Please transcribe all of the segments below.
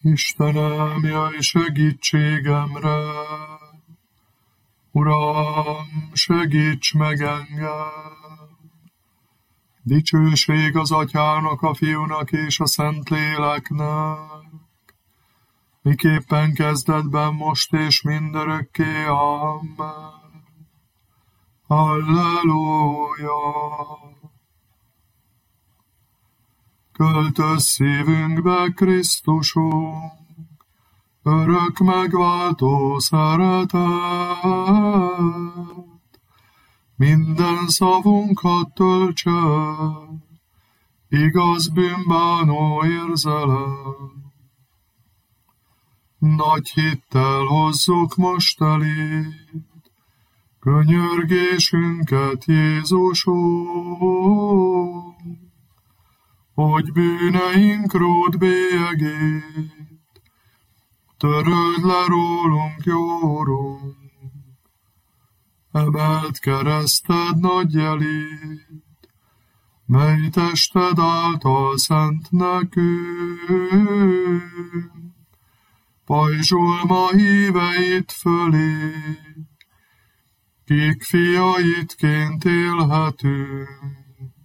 Istenem, jöjj segítségemre! Uram, segíts meg engem! Dicsőség az Atyának, a Fiúnak és a Szentléleknek, miképpen kezdetben, most és mindörökké. Amen. Halleluja! Költöz szívünkbe, Krisztusunk, örök megváltó szeretet, minden szavunkat töltse, igaz bűnbánó érzelem. Nagy hittel hozzuk most eléd könyörgésünket, Jézusunk, hogy bűneink ród bélyegét töröld le rólunk, jó Urunk. Emeld kereszted nagy jelét, mely tested által szent nekünk, pajzsol ma híveit fölé, kik fiaidként élhetünk.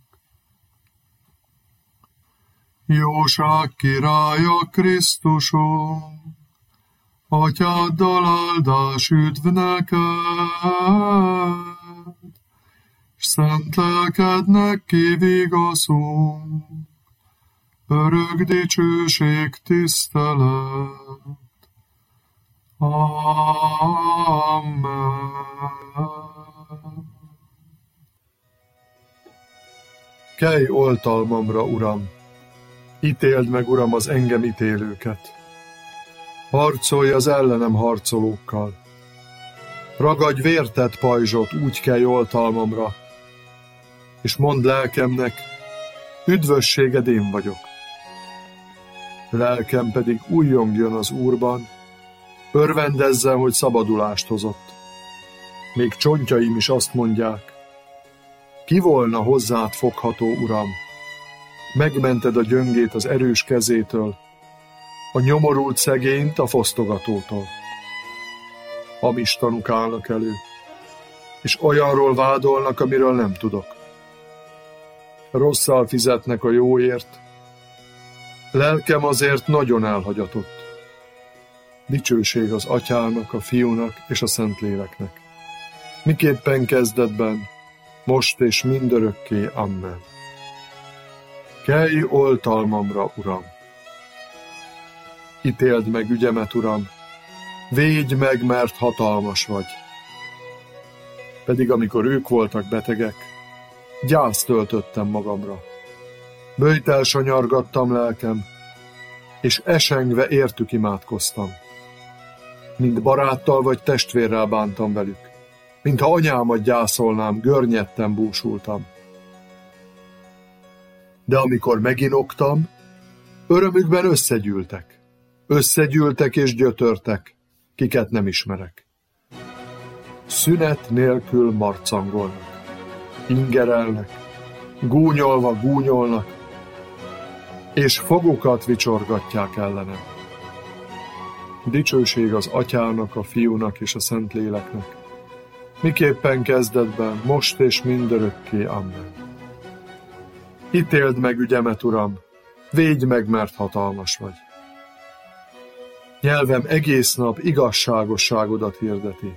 Jóság királya, Krisztusom, Atyáddal áldás üdv neked, s szent lelkednek kivigaszunk, örök dicsőség, tisztelet. Amen. Kelj oltalmamra, Uram! Ítéld meg, Uram, az engem ítélőket! Harcolj az ellenem harcolókkal! Ragadj vértett pajzsot, úgy kelj oltalmamra, és mondd lelkemnek, üdvösséged én vagyok. Lelkem pedig újjongjon az Úrban, örvendezzen, hogy szabadulást hozott. Még csontjaim is azt mondják, ki volna hozzád fogható, Uram? Megmented a gyöngét az erős kezétől, a nyomorult szegényt a fosztogatótól. Hamis tanúk állnak elő, és olyanról vádolnak, amiről nem tudok. Rosszal fizetnek a jóért, lelkem azért nagyon elhagyatott. Dicsőség az Atyának, a Fiúnak és a Szentléleknek, miképpen kezdetben, most és mindörökké. Amen. Kelj oltalmamra, Uram! Ítéld meg ügyemet, Uram! Védj meg, mert hatalmas vagy! Pedig amikor ők voltak betegek, gyászt töltöttem magamra. Böjtel sanyargattam lelkem, és esengve értük imádkoztam. Mint baráttal vagy testvérrel bántam velük, mintha anyámat gyászolnám, görnyedten búsultam. De amikor meginoktam, örömükben összegyűltek és gyötörtek, kiket nem ismerek. Szünet nélkül marcangolnak, ingerelnek, gúnyolva gúnyolnak, és fogukat vicsorgatják ellenem. Dicsőség az Atyának, a Fiúnak és a Szentléleknek, miképpen kezdetben, most és mindörökké. Amen. Ítéld meg ügyemet, Uram, védj meg, mert hatalmas vagy. Nyelvem egész nap igazságosságodat hirdeti.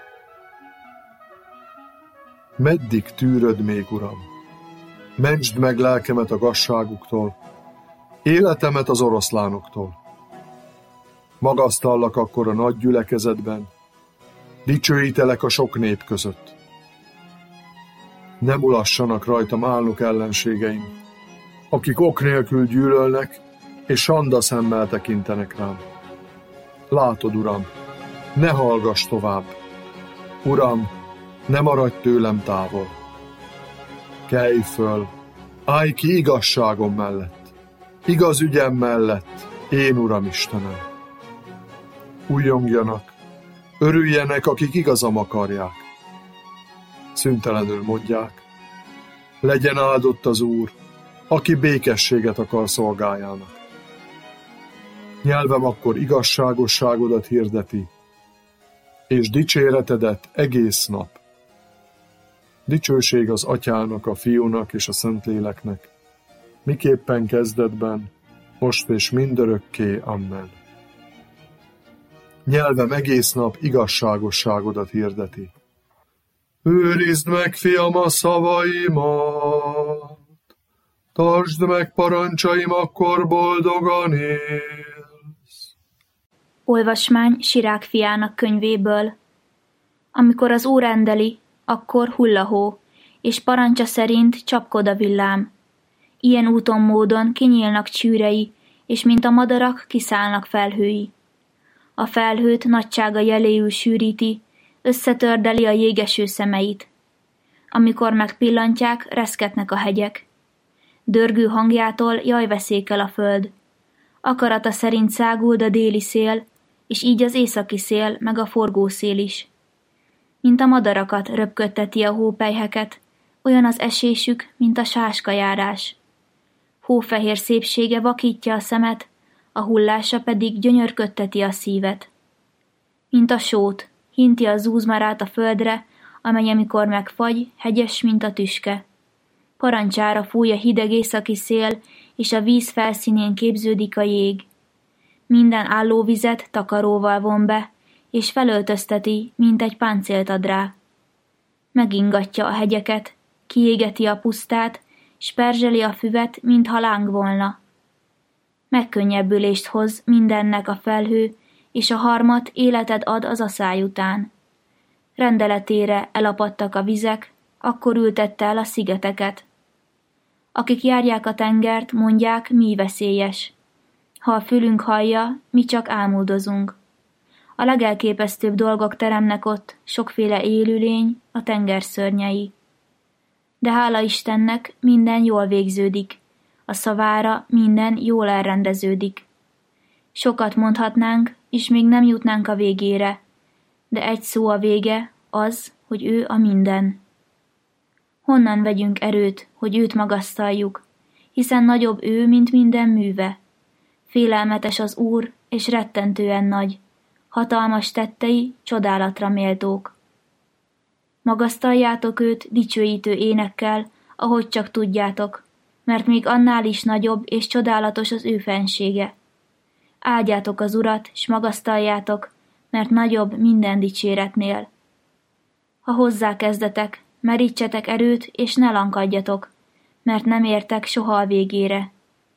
Meddig tűröd még, Uram? Mentsd meg lelkemet a gazságuktól, életemet az oroszlánoktól. Magasztallak akkor a nagy gyülekezetben, dicsőítelek a sok nép között. Ne mulassanak rajtam álnok ellenségeim, akik ok nélkül gyűlölnek, és sanda szemmel tekintenek rám. Látod, Uram, ne hallgass tovább. Uram, ne maradj tőlem távol. Kelj föl, állj ki igazságom mellett, igaz ügyem mellett, én Uram Istenem. Újjongjanak, örüljenek, akik igazam akarják. Szüntelenül mondják, legyen áldott az Úr, aki békességet akar szolgájának. Nyelvem akkor igazságosságodat hirdeti, és dicséretedet egész nap. Dicsőség az Atyának, a Fiúnak és a Szentléleknek, miképpen kezdetben, most és mindörökké. Amen. Nyelvem egész nap igazságosságodat hirdeti. Őrizd meg, fiam, a szavaimat, tartsd meg parancsaim, akkor boldogan élsz. Olvasmány Sirák fiának könyvéből. Amikor az Úr rendeli, akkor hull a hó, és parancsa szerint csapkod a villám. Ilyen úton módon kinyílnak csűrei, és mint a madarak kiszállnak felhői. A felhőt nagysága jeléül sűríti, összetördeli a jégeső szemeit. Amikor megpillantják, reszketnek a hegyek. Dörgő hangjától jajveszékel a föld. Akarata szerint száguld a déli szél, és így az északi szél, meg a forgó szél is. Mint a madarakat röpködteti a hópelyheket, olyan az esésük, mint a sáskajárás. Hófehér szépsége vakítja a szemet, a hullása pedig gyönyörködteti a szívet. Mint a sót, hinti a zúzmarát a földre, amely amikor megfagy, hegyes, mint a tüske. Parancsára fúj a hideg északi szél, és a víz felszínén képződik a jég. Minden állóvizet takaróval von be, és felöltözteti, mint egy páncélt ad rá. Megingatja a hegyeket, kiégeti a pusztát, s perzseli a füvet, mintha láng volna. Megkönnyebbülést hoz mindennek a felhő, és a harmat életed ad az aszály után. Rendeletére elapadtak a vizek, akkor ültette el a szigeteket. Akik járják a tengert, mondják, mi veszélyes. Ha a fülünk hallja, mi csak álmodozunk. A legelképesztőbb dolgok teremnek ott, sokféle élőlény, a tenger szörnyei. De hála Istennek, minden jól végződik, a szavára minden jól elrendeződik. Sokat mondhatnánk, és még nem jutnánk a végére, de egy szó a vége, az, hogy ő a minden. Honnan vegyünk erőt, hogy őt magasztaljuk, hiszen nagyobb ő, mint minden műve. Félelmetes az Úr, és rettentően nagy, hatalmas tettei csodálatra méltók. Magasztaljátok őt dicsőítő énekkel, ahogy csak tudjátok, mert még annál is nagyobb és csodálatos az ő fensége. Áldjátok az Urat, s magasztaljátok, mert nagyobb minden dicséretnél. Ha hozzá kezdetek, merítsetek erőt, és ne lankadjatok, mert nem értek soha a végére.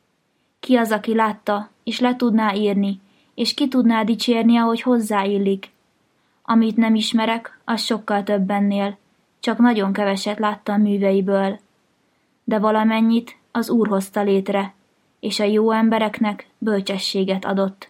Ki az, aki látta, és le tudná írni, és ki tudná dicsérni, ahogy hozzáillik? Amit nem ismerek, az sokkal több ennél, csak nagyon keveset láttam műveiből. De valamennyit az Úr hozta létre, és a jó embereknek bölcsességet adott.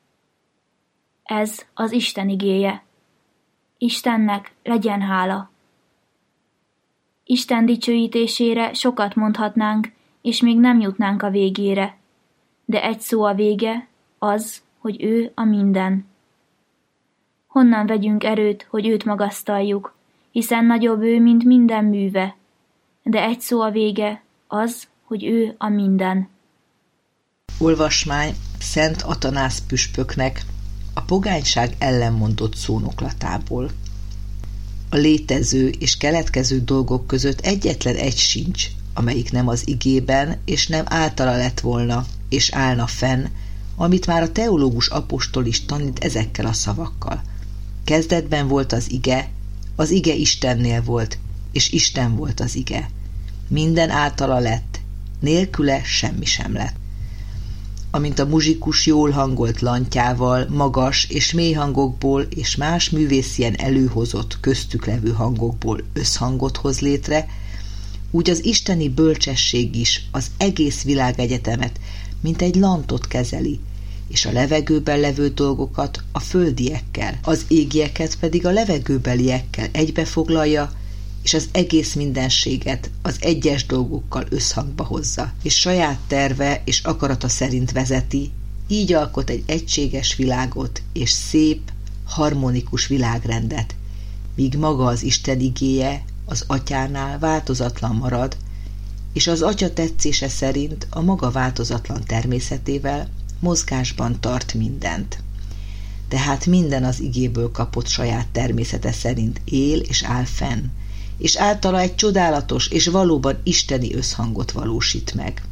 Ez az Isten igéje. Istennek legyen hála. Isten dicsőítésére sokat mondhatnánk, és még nem jutnánk a végére, de egy szó a vége, az, hogy ő a minden. Honnan vegyünk erőt, hogy őt magasztaljuk, hiszen nagyobb ő, mint minden műve, de egy szó a vége, az, hogy ő a minden. Olvasmány Szent Atanász püspöknek a pogányság ellenmondott szónoklatából. A létező és keletkező dolgok között egyetlen egy sincs, amelyik nem az igében és nem általa lett volna, és állna fenn, amit már a teológus apostol is tanít ezekkel a szavakkal. Kezdetben volt az ige Istennél volt, és Isten volt az ige. Minden általa lett, nélküle semmi sem lett. Amint a muzsikus jól hangolt lantjával, magas és mély hangokból és más művészien előhozott köztük levő hangokból összhangot hoz létre, úgy az isteni bölcsesség is az egész világegyetemet, mint egy lantot kezeli, és a levegőben levő dolgokat a földiekkel, az égieket pedig a levegőbeliekkel egybefoglalja, és az egész mindenséget az egyes dolgokkal összhangba hozza, és saját terve és akarata szerint vezeti, így alkot egy egységes világot és szép, harmonikus világrendet, míg maga az Isten igéje az Atyánál változatlan marad, és az Atya tetszése szerint a maga változatlan természetével mozgásban tart mindent. Tehát minden az igéből kapott saját természete szerint él és áll fenn, és általa egy csodálatos és valóban isteni összhangot valósít meg.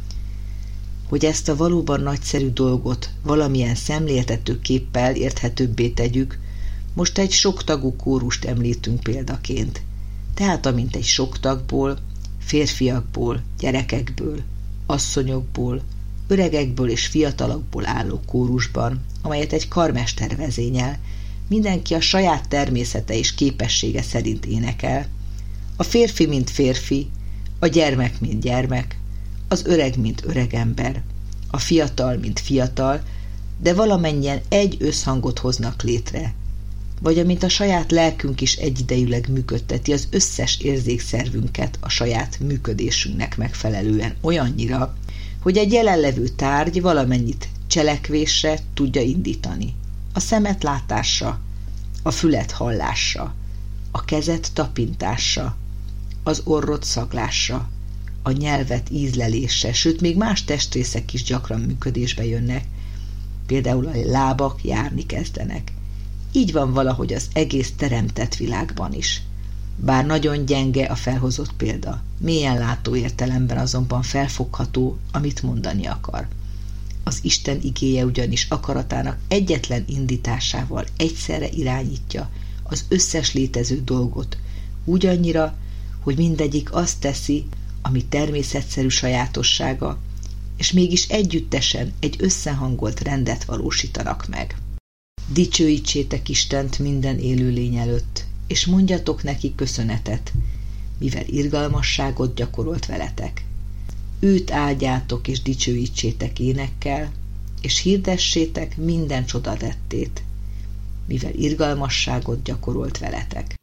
Hogy ezt a valóban nagyszerű dolgot valamilyen szemléltetőképpel érthetőbbé tegyük, most egy soktagú kórust említünk példaként. Tehát amint egy sok tagból, férfiakból, gyerekekből, asszonyokból, öregekből és fiatalokból álló kórusban, amelyet egy karmester vezényel, mindenki a saját természete és képessége szerint énekel, a férfi mint férfi, a gyermek mint gyermek, az öreg mint öreg ember, a fiatal mint fiatal, de valamennyien egy összhangot hoznak létre, vagy amint a saját lelkünk is egyidejűleg működteti az összes érzékszervünket a saját működésünknek megfelelően olyannyira, hogy egy jelenlevő tárgy valamennyit cselekvésre tudja indítani. A szemet látásra, a fület hallásra, a kezet tapintásra, az orrot szaglásra, a nyelvet ízlelésre, sőt még más testrészek is gyakran működésbe jönnek, például a lábak járni kezdenek. Így van valahogy az egész teremtett világban is. Bár nagyon gyenge a felhozott példa, mélyen látó értelemben azonban felfogható, amit mondani akar. Az Isten igéje ugyanis akaratának egyetlen indításával egyszerre irányítja az összes létező dolgot, úgy annyira, hogy mindegyik azt teszi, ami természetszerű sajátossága, és mégis együttesen egy összehangolt rendet valósítanak meg. Dicsőítsétek Istent minden élőlény előtt, és mondjatok neki köszönetet, mivel irgalmasságot gyakorolt veletek. Őt áldjátok és dicsőítsétek énekkel, és hirdessétek minden csodatettét, mivel irgalmasságot gyakorolt veletek.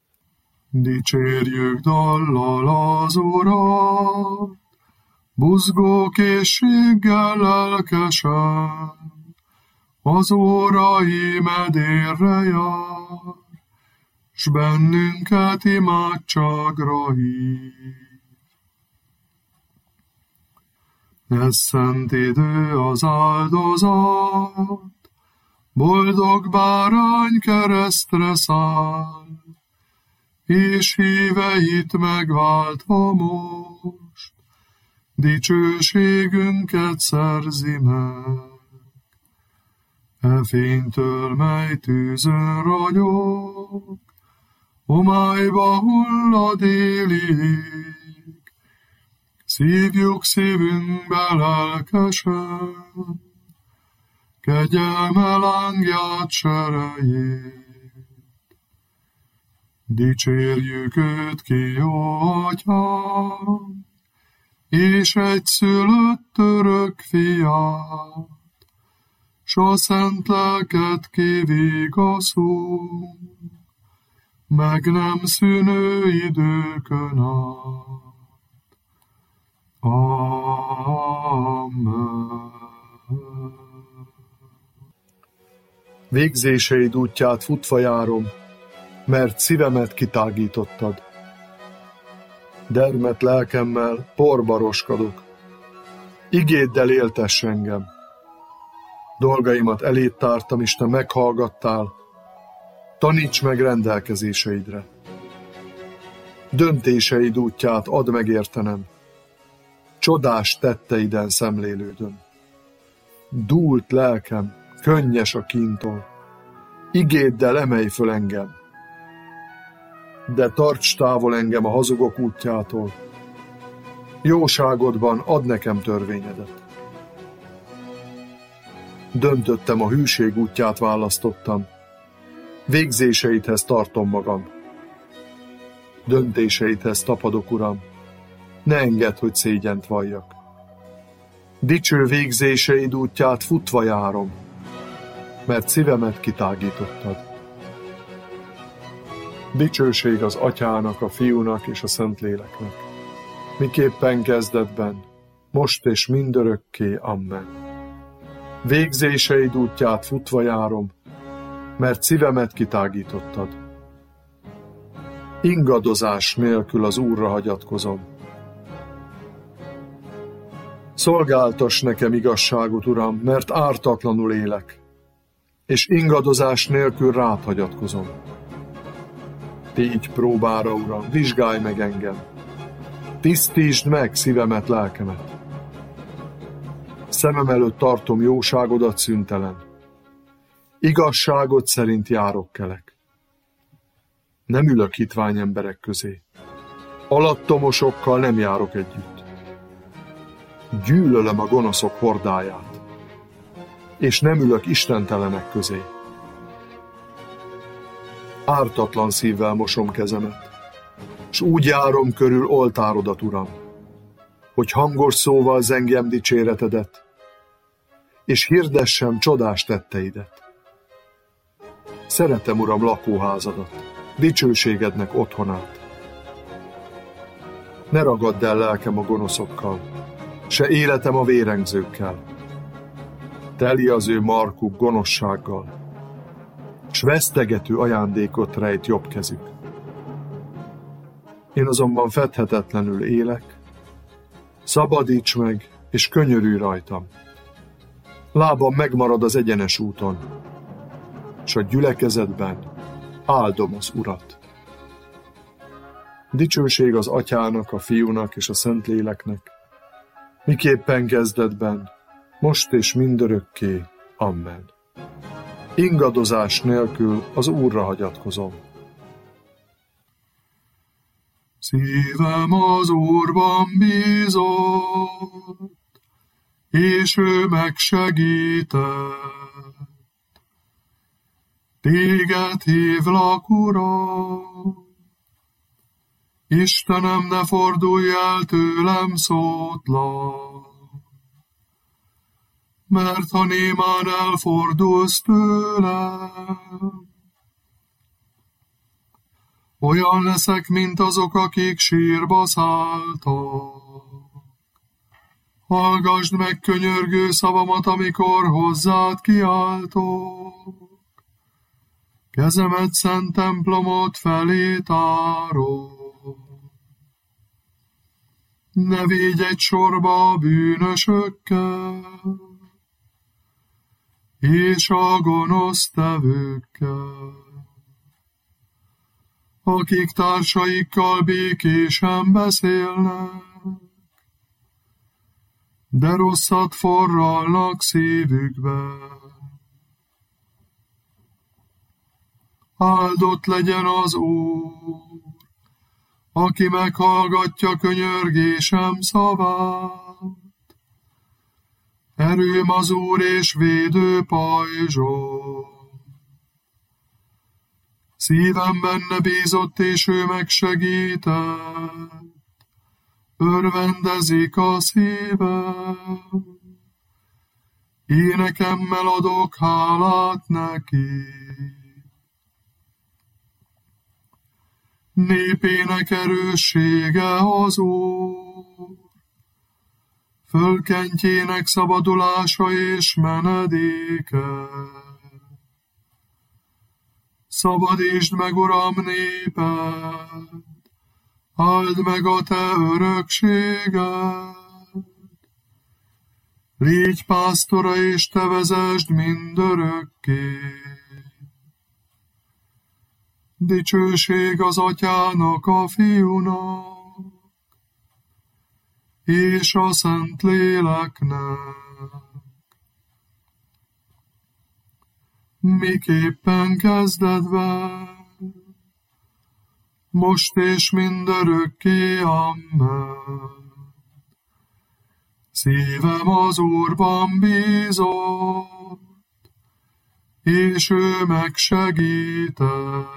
Dicsérjük dallal az Urat, buzgó készséggel lelkesen, az órai medérre jár, s bennünket imádságra hív. Ez szent idő az áldozat, boldog bárány keresztre száll, és híveit megváltva most, dicsőségünket szerzi meg. E fénytől, mely tűzön ragyog, homályba hullad élig, szívjuk szívünkbe lelkesen, kegyelme lángját serejét. Dicsérjük őt ki, jó Atyám, és egyszülött örök fiát, s a szent lelket kivigaszunk, meg nem szűnő időkön át. Amen. Végzéseid útját futva járom, mert szívemet kitágítottad. Dermedt lelkemmel porba roskadok. Igéddel éltess engem. Dolgaimat eléd tártam, és te meghallgattál. Taníts meg rendelkezéseidre. Döntéseid útját add meg értenem. Csodás tetteiden szemlélődöm. Dúlt lelkem, könnyes a kíntól. Igéddel emelj föl engem. De tarts távol engem a hazugok útjától. Jóságodban add nekem törvényedet. Döntöttem, a hűség útját választottam. Végzéseidhez tartom magam. Döntéseidhez tapadok, Uram. Ne engedd, hogy szégyent valljak. Dicső végzéseid útját futva járom, mert szívemet kitágítottad. Dicsőség az Atyának, a Fiúnak és a Szentléleknek, miképpen kezdetben, most és mindörökké. Amen. Végzéseid útját futva járom, mert szívemet kitágítottad. Ingadozás nélkül az Úrra hagyatkozom. Szolgáltass nekem igazságot, Uram, mert ártatlanul élek, és ingadozás nélkül rád hagyatkozom. Tégy próbára, Uram, vizsgálj meg engem. Tisztítsd meg szívemet, lelkemet. Szemem előtt tartom jóságodat szüntelen. Igazságod szerint járok kelek. Nem ülök hitvány emberek közé. Alattomosokkal nem járok együtt. Gyűlölöm a gonoszok hordáját, és nem ülök istentelenek közé. Ártatlan szívvel mosom kezemet, s úgy járom körül oltárodat, Uram, hogy hangos szóval zengjem dicséretedet, és hirdessem csodás tetteidet. Szeretem, Uram, lakóházadat, dicsőségednek otthonát. Ne ragadd el lelkem a gonoszokkal, se életem a vérengzőkkel. Teli az ő markuk gonoszsággal, s vesztegető ajándékot rejt jobb kezük. Én azonban fedhetetlenül élek, szabadíts meg, és könyörülj rajtam. Lábam megmarad az egyenes úton, s a gyülekezetben áldom az Urat. Dicsőség az Atyának, a Fiúnak és a Szentléleknek, miképpen kezdetben, most és mindörökké. Amen. Ingadozás nélkül az Úrra hagyatkozom. Szívem az Úrban bízott, és ő megsegített. Téged hívlak, Uram, Istenem, ne fordulj el tőlem szótlan, mert ha némán elfordulsz tőlem, olyan leszek, mint azok, akik sírba szálltak. Hallgasd meg könyörgő szavamat, amikor hozzád kiáltok. Kezemet szent templomot felé tárom. Ne védj egy sorba a bűnösökkel, és a gonosz tevőkkel, akik társaikkal békésen beszélnek, de rosszat forralnak szívükbe. Áldott legyen az Úr, aki meghallgatja könyörgésem szavát. Erőm az Úr és védő pajzsom. Szívem benne bízott, és ő megsegített. Örvendezik a szívem. Énekemmel adok hálát neki. Népének erőssége az Úr, fölkentjének szabadulása és menedéke. Szabadítsd meg, Uram, néped, áld meg a te örökséged. Légy pásztora, és te vezesd mindörökké. Dicsőség az Atyának, a Fiúnak, és a Szentléleknek. Miképpen kezdetben, most és mindörökké. Amen. Szívem az Úrban bízott, és ő megsegített.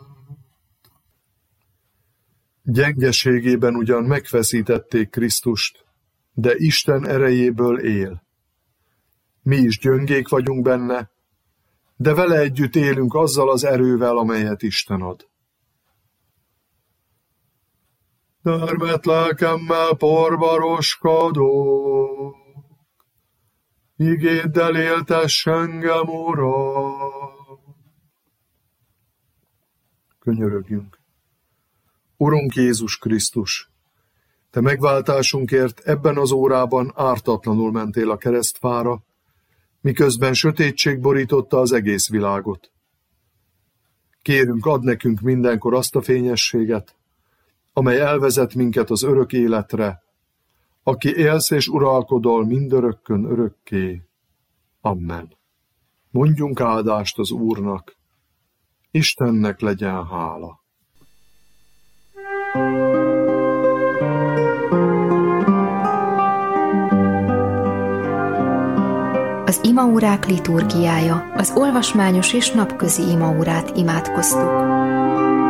Gyengeségében ugyan megfeszítették Krisztust, de Isten erejéből él. Mi is gyöngék vagyunk benne, de vele együtt élünk azzal az erővel, amelyet Isten ad. Termett lelkemmel porba roskadok, igéddel éltess engem, Uram. Könyörögjünk. Urunk Jézus Krisztus, Te megváltásunkért ebben az órában ártatlanul mentél a keresztfára, miközben sötétség borította az egész világot. Kérünk, add nekünk mindenkor azt a fényességet, amely elvezet minket az örök életre, aki élsz és uralkodol mindörökkön örökké. Amen. Mondjunk áldást az Úrnak, Istennek legyen hála. Az imaórák liturgiája, az olvasmányos és napközi imaórát imádkoztuk.